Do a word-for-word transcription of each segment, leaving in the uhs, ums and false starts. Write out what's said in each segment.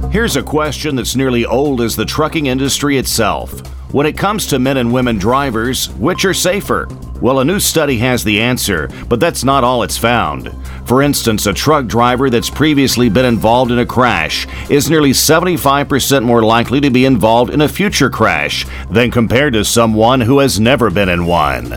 Here's a question that's nearly old as the trucking industry itself. When it comes to men and women drivers, which are safer? Well, a new study has the answer, but that's not all it's found. For instance, a truck driver that's previously been involved in a crash is nearly seventy-five percent more likely to be involved in a future crash than compared to someone who has never been in one.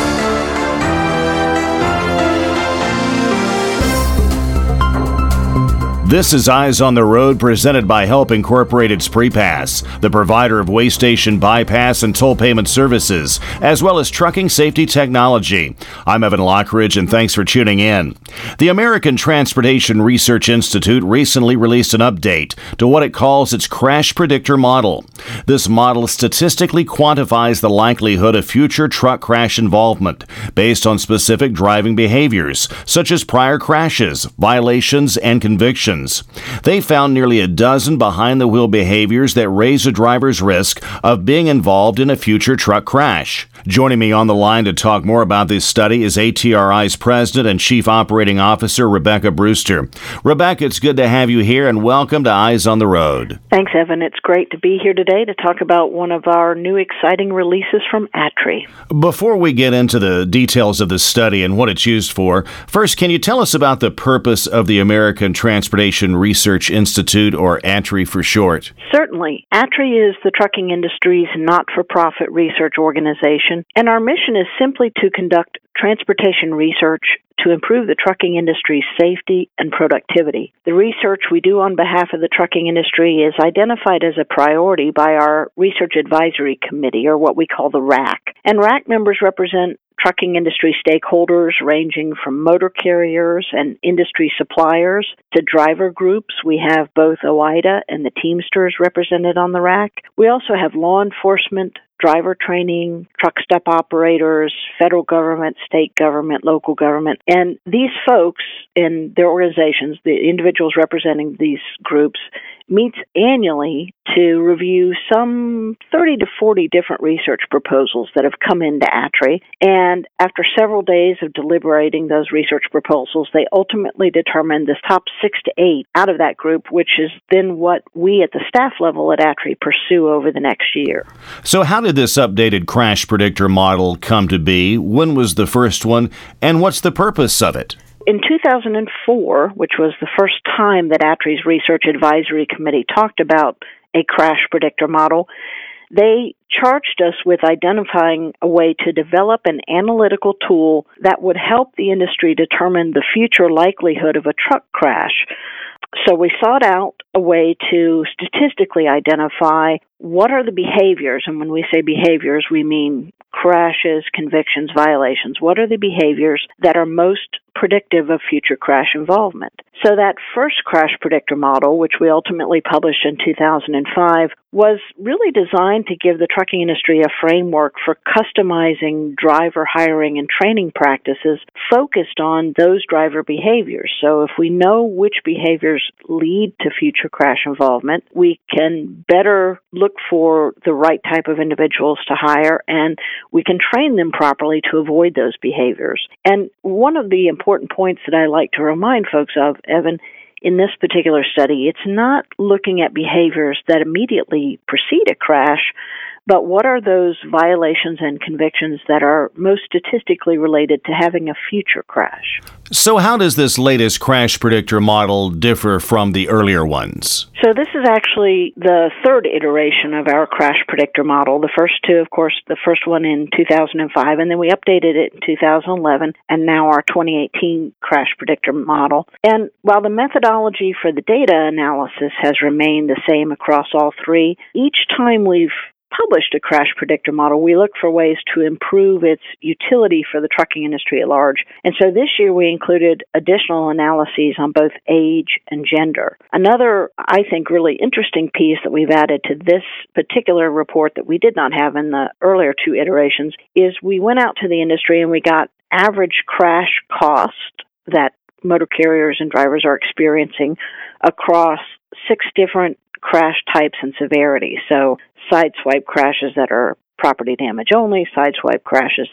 This is Eyes on the Road, presented by Help Incorporated's Prepass, the provider of way station bypass and toll payment services, as well as trucking safety technology. I'm Evan Lockridge, and thanks for tuning in. The American Transportation Research Institute recently released an update to what it calls its Crash Predictor Model. This model statistically quantifies the likelihood of future truck crash involvement based on specific driving behaviors, such as prior crashes, violations, and convictions. They found nearly a dozen behind-the-wheel behaviors that raise a driver's risk of being involved in a future truck crash. Joining me on the line to talk more about this study is A T R I's President and Chief Operating Officer, Rebecca Brewster. Rebecca, it's good to have you here, and welcome to Eyes on the Road. Thanks, Evan. It's great to be here today to talk about one of our new exciting releases from A T R I. Before we get into the details of the study and what it's used for, first, can you tell us about the purpose of the American Transportation Research Institute, or A T R I for short? Certainly. A T R I is the trucking industry's not-for-profit research organization, and our mission is simply to conduct transportation research to improve the trucking industry's safety and productivity. The research we do on behalf of the trucking industry is identified as a priority by our Research Advisory Committee, or what we call the R A C. And R A C members represent trucking industry stakeholders ranging from motor carriers and industry suppliers to driver groups. We have both OOIDA and the Teamsters represented on the R A C. We also have law enforcement, driver training, truck stop operators, federal government, state government, local government. And these folks and their organizations, the individuals representing these groups, meets annually to review some thirty to forty different research proposals that have come into A T R I. And after several days of deliberating those research proposals, they ultimately determined the top six to eight out of that group, which is then what we at the staff level at A T R I pursue over the next year. So how did this updated crash predictor model come to be? When was the first one, and what's the purpose of it? In two thousand four, which was the first time that A T R I's Research Advisory Committee talked about a crash predictor model, they charged us with identifying a way to develop an analytical tool that would help the industry determine the future likelihood of a truck crash. So we sought out a way to statistically identify what are the behaviors, and when we say behaviors, we mean crashes, convictions, violations. What are the behaviors that are most predictive of future crash involvement? So that first crash predictor model, which we ultimately published in two thousand five, was really designed to give the trucking industry a framework for customizing driver hiring and training practices focused on those driver behaviors. So if we know which behaviors lead to future crash involvement, we can better look for the right type of individuals to hire, and we can train them properly to avoid those behaviors. And one of the important points that I like to remind folks of, Evan, in this particular study, it's not looking at behaviors that immediately precede a crash, but what are those violations and convictions that are most statistically related to having a future crash? So how does this latest crash predictor model differ from the earlier ones? So this is actually the third iteration of our crash predictor model. The first two, of course, the first one in two thousand five, and then we updated it in two thousand eleven, and now our twenty eighteen crash predictor model. And while the methodology for the data analysis has remained the same across all three, each time we've published a crash predictor model, we look for ways to improve its utility for the trucking industry at large. And so this year we included additional analyses on both age and gender. Another, I think, really interesting piece that we've added to this particular report that we did not have in the earlier two iterations is we went out to the industry and we got average crash cost that motor carriers and drivers are experiencing across six different crash types and severity. So sideswipe crashes that are property damage only, sideswipe crashes that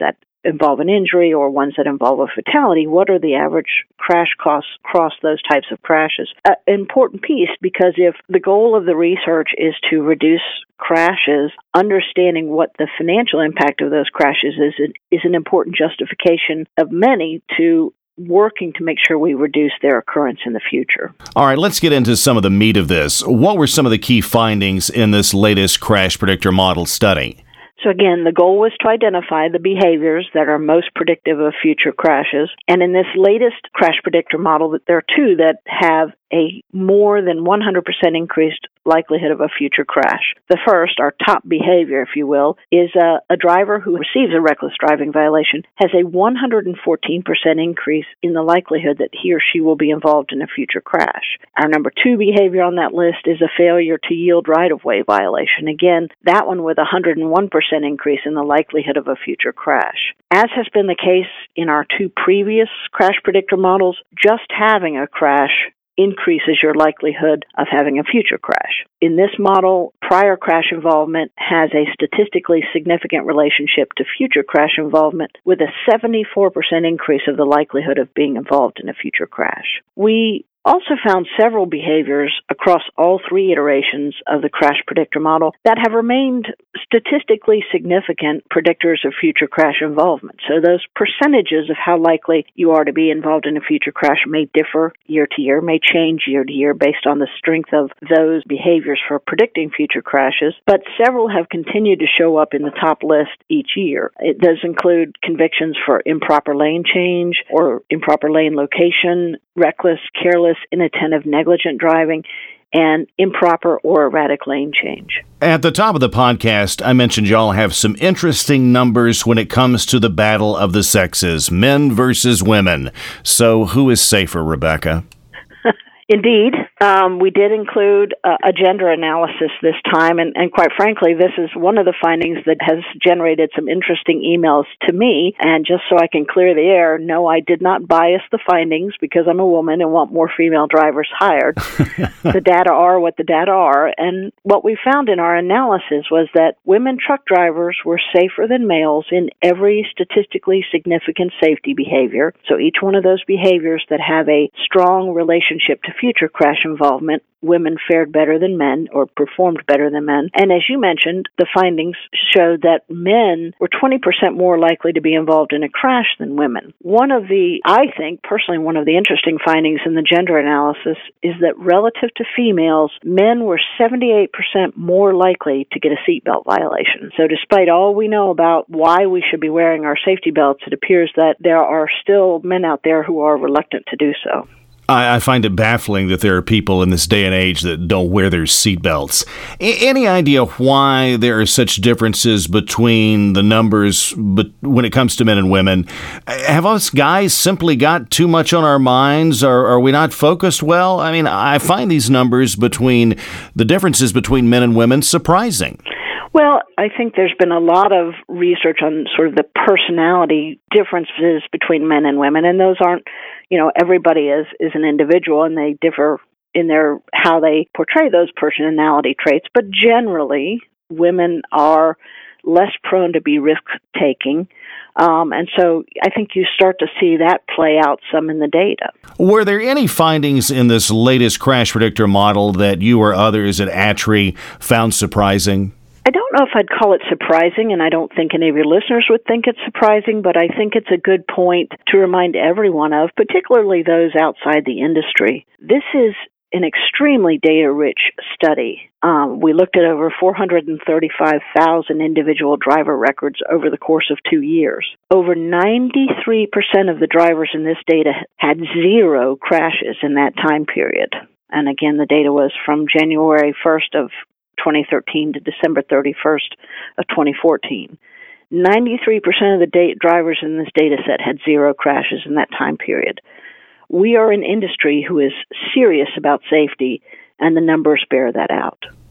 involve an injury or ones that involve a fatality, what are the average crash costs across those types of crashes? An important piece, because if the goal of the research is to reduce crashes, understanding what the financial impact of those crashes is, is an important justification of many to working to make sure we reduce their occurrence in the future. All right, let's get into some of the meat of this. What were some of the key findings in this latest Crash Predictor Model study? So again, the goal was to identify the behaviors that are most predictive of future crashes. And in this latest Crash Predictor model, there are two that have a more than one hundred percent increased likelihood of a future crash. The first, our top behavior, if you will, is a, a driver who receives a reckless driving violation has a one hundred fourteen percent increase in the likelihood that he or she will be involved in a future crash. Our number two behavior on that list is a failure to yield right-of-way violation. Again, that one with a one hundred one percent increase in the likelihood of a future crash. As has been the case in our two previous Crash Predictor models, just having a crash increases your likelihood of having a future crash. In this model, prior crash involvement has a statistically significant relationship to future crash involvement, with a seventy-four percent increase of the likelihood of being involved in a future crash. We also found several behaviors across all three iterations of the Crash Predictor model that have remained statistically significant predictors of future crash involvement. So those percentages of how likely you are to be involved in a future crash may differ year to year, may change year to year based on the strength of those behaviors for predicting future crashes, but several have continued to show up in the top list each year. It does include convictions for improper lane change or improper lane location, reckless, careless, inattentive, negligent driving, and improper or erratic lane change. At the top of the podcast, I mentioned y'all have some interesting numbers when it comes to the battle of the sexes, men versus women. So who is safer, Rebecca? Indeed. Um, we did include uh, a gender analysis this time, and, and quite frankly, this is one of the findings that has generated some interesting emails to me. And just so I can clear the air, no, I did not bias the findings because I'm a woman and want more female drivers hired. The data are what the data are, and what we found in our analysis was that women truck drivers were safer than males in every statistically significant safety behavior. So each one of those behaviors that have a strong relationship to future crash involvement, women fared better than men or performed better than men. And as you mentioned, the findings showed that men were twenty percent more likely to be involved in a crash than women. One of the, I think, personally, one of the interesting findings in the gender analysis is that relative to females, men were seventy-eight percent more likely to get a seatbelt violation. So despite all we know about why we should be wearing our safety belts, it appears that there are still men out there who are reluctant to do so. I find it baffling that there are people in this day and age that don't wear their seatbelts. Any idea why there are such differences between the numbers but when it comes to men and women? Have us guys simply got too much on our minds, or are we not focused well? I mean, I find these numbers between the differences between men and women surprising. Well, I think there's been a lot of research on sort of the personality differences between men and women, and those aren't, you know, everybody is, is an individual, and they differ in their how they portray those personality traits. But generally, women are less prone to be risk-taking, um, and so I think you start to see that play out some in the data. Were there any findings in this latest Crash Predictor model that you or others at A T R I found surprising? I don't know if I'd call it surprising, and I don't think any of your listeners would think it's surprising, but I think it's a good point to remind everyone of, particularly those outside the industry. This is an extremely data-rich study. Um, we looked at over four hundred thirty-five thousand individual driver records over the course of two years. Over ninety-three percent of the drivers in this data had zero crashes in that time period. And again, the data was from January first of twenty thirteen to December thirty-first of twenty fourteen. ninety-three percent of the date drivers in this data set had zero crashes in that time period. We are an industry who is serious about safety, and the numbers bear that out.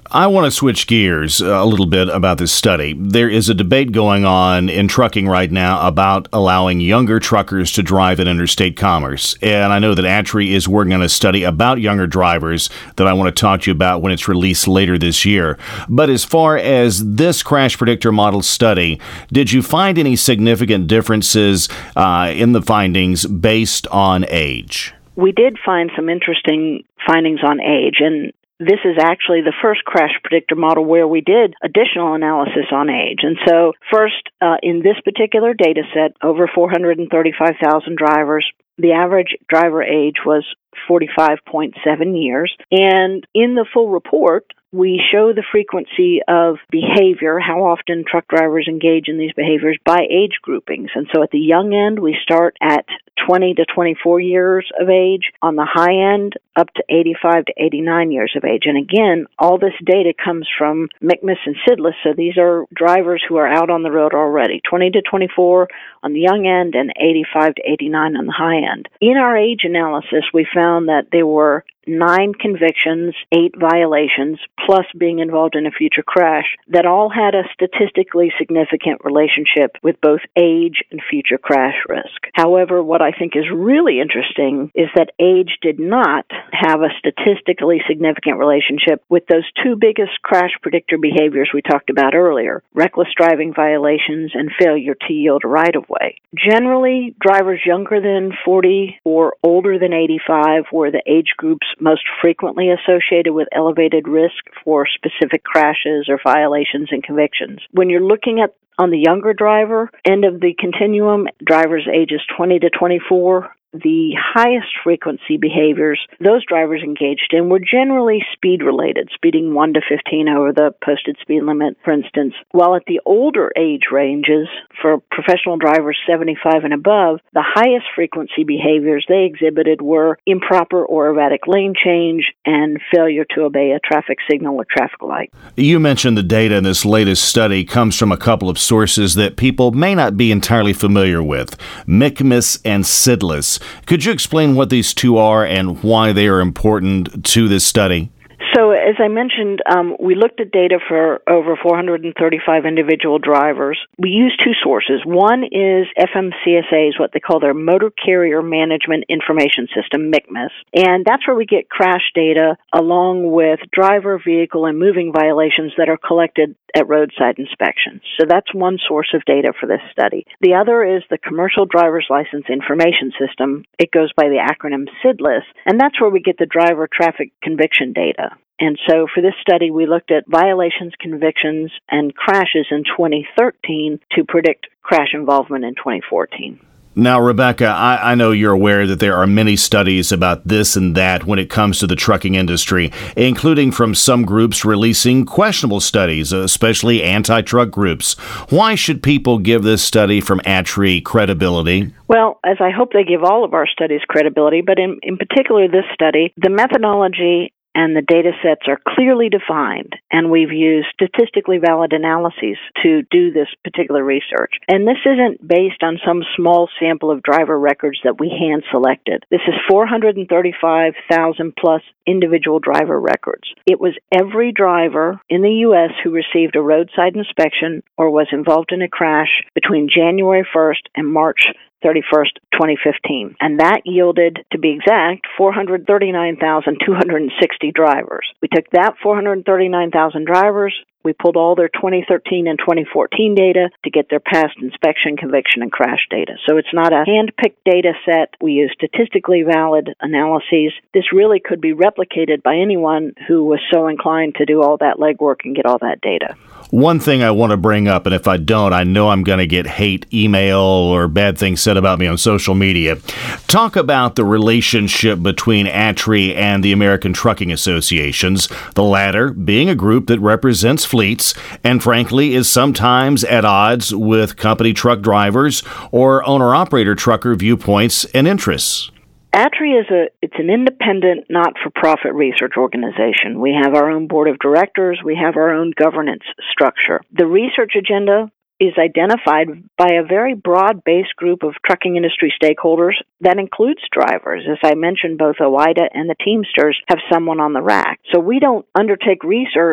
I want to switch gears a little bit about this study. There is a debate going on in trucking right now about allowing younger truckers to drive in interstate commerce. And I know that ATRI is working on a study about younger drivers that I want to talk to you about when it's released later this year. But as far as this crash predictor model study, did you find any significant differences uh, in the findings based on age? We did find some interesting findings on age, and this is actually the first crash predictor model where we did additional analysis on age. And so first, uh, in this particular data set, over four hundred thirty-five thousand drivers, the average driver age was forty-five point seven years. And in the full report, we show the frequency of behavior, how often truck drivers engage in these behaviors by age groupings. And so at the young end, we start at twenty to twenty-four years of age. On the high end, up to eighty-five to eighty-nine years of age. And again, all this data comes from MCMIS and SIDLIS, so these are drivers who are out on the road already, twenty to twenty-four on the young end and eighty-five to eighty-nine on the high end. In our age analysis, we found that there were nine convictions, eight violations, plus being involved in a future crash, that all had a statistically significant relationship with both age and future crash risk. However, what I think is really interesting is that age did not have a statistically significant relationship with those two biggest crash predictor behaviors we talked about earlier, reckless driving violations and failure to yield a right-of-way. Generally, drivers younger than forty or older than eighty-five were the age groups most frequently associated with elevated risk for specific crashes or violations and convictions. When you're looking at on the younger driver end of the continuum, drivers ages twenty to twenty-four, the highest frequency behaviors those drivers engaged in were generally speed-related, speeding one to fifteen over the posted speed limit, for instance. While at the older age ranges, for professional drivers seventy-five and above, the highest frequency behaviors they exhibited were improper or erratic lane change and failure to obey a traffic signal or traffic light. You mentioned the data in this latest study comes from a couple of sources that people may not be entirely familiar with, MCMIS and SIDLIS. Could you explain what these two are and why they are important to this study? So, as I mentioned, um, we looked at data for over four hundred thirty-five individual drivers. We used two sources. One is F M C S A's, what they call their Motor Carrier Management Information System, MCMIS, and that's where we get crash data along with driver, vehicle, and moving violations that are collected at roadside inspections. So that's one source of data for this study. The other is the Commercial Driver's License Information System. It goes by the acronym SIDLIS, and that's where we get the driver traffic conviction data. And so for this study, we looked at violations, convictions, and crashes in twenty thirteen to predict crash involvement in twenty fourteen. Now, Rebecca, I, I know you're aware that there are many studies about this and that when it comes to the trucking industry, including from some groups releasing questionable studies, especially anti-truck groups. Why should people give this study from ATRI credibility? Well, as I hope they give all of our studies credibility, but in, in particular this study, the methodology and the data sets are clearly defined, and we've used statistically valid analyses to do this particular research. And this isn't based on some small sample of driver records that we hand-selected. This is four hundred thirty-five thousand plus individual driver records. It was every driver in the U S who received a roadside inspection or was involved in a crash between January first and March thirty-first, twenty fifteen. And that yielded, to be exact, four hundred thirty-nine thousand two hundred sixty drivers. We took that four hundred thirty-nine thousand drivers, we pulled all their twenty thirteen and twenty fourteen data to get their past inspection, conviction, and crash data. So it's not a hand-picked data set. We use statistically valid analyses. This really could be replicated by anyone who was so inclined to do all that legwork and get all that data. One thing I want to bring up, and if I don't, I know I'm going to get hate email or bad things said about me on social media. Talk about the relationship between ATRI and the American Trucking Associations, the latter being a group that represents fleets and, frankly, is sometimes at odds with company truck drivers or owner-operator trucker viewpoints and interests. ATRI is a it's an independent, not-for-profit research organization. We have our own board of directors. We have our own governance structure. The research agenda is identified by a very broad-based group of trucking industry stakeholders that includes drivers. As I mentioned, both OOIDA and the Teamsters have someone on the rack. So we don't undertake research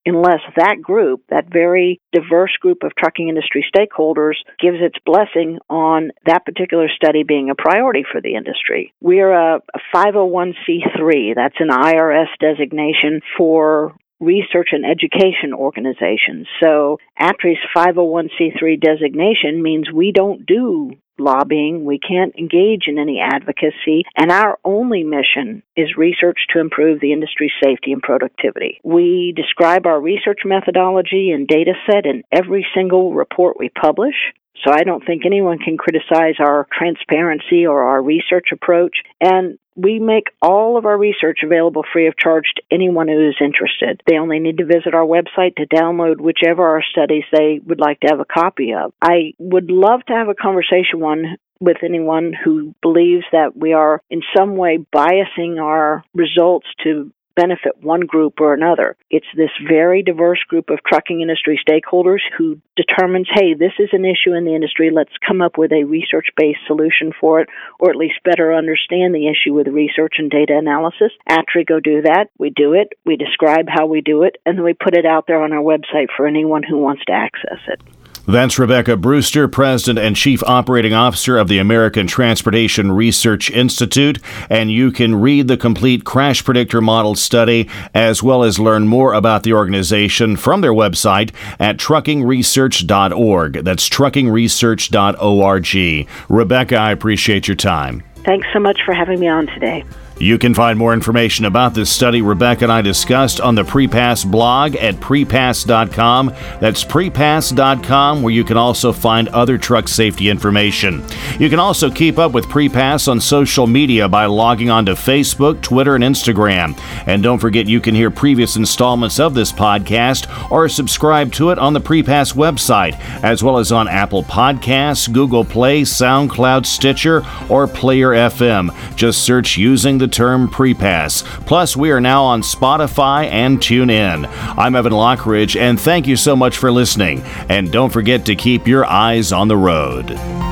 unless that group, that very diverse group of trucking industry stakeholders, gives its blessing on that particular study being a priority for the industry. We're a, a five oh one c three. That's an I R S designation for research and education organizations. So A T R I's five oh one c three designation means we don't do lobbying, we can't engage in any advocacy, and our only mission is research to improve the industry's safety and productivity. We describe our research methodology and data set in every single report we publish. So I don't think anyone can criticize our transparency or our research approach. And we make all of our research available free of charge to anyone who is interested. They only need to visit our website to download whichever our studies they would like to have a copy of. I would love to have a conversation one with anyone who believes that we are in some way biasing our results to benefit one group or another. It's this very diverse group of trucking industry stakeholders who determines, hey, this is an issue in the industry, let's come up with a research-based solution for it, or at least better understand the issue with research and data analysis. A T R I go do that, we do it, we describe how we do it, and then we put it out there on our website for anyone who wants to access it. That's Rebecca Brewster, President and Chief Operating Officer of the American Transportation Research Institute, and you can read the complete Crash Predictor Model study as well as learn more about the organization from their website at trucking research dot org. That's trucking research dot org. Rebecca, I appreciate your time. Thanks so much for having me on today. You can find more information about this study Rebecca and I discussed on the PrePass blog at prepass dot com. That's prepass dot com, where you can also find other truck safety information. You can also keep up with PrePass on social media by logging on to Facebook, Twitter, and Instagram. And don't forget you can hear previous installments of this podcast or subscribe to it on the PrePass website, as well as on Apple Podcasts, Google Play, SoundCloud, Stitcher, or Player F M. Just search using the term PrePass. Plus, we are now on Spotify and TuneIn. I'm Evan Lockridge, and thank you so much for listening. And don't forget to keep your eyes on the road.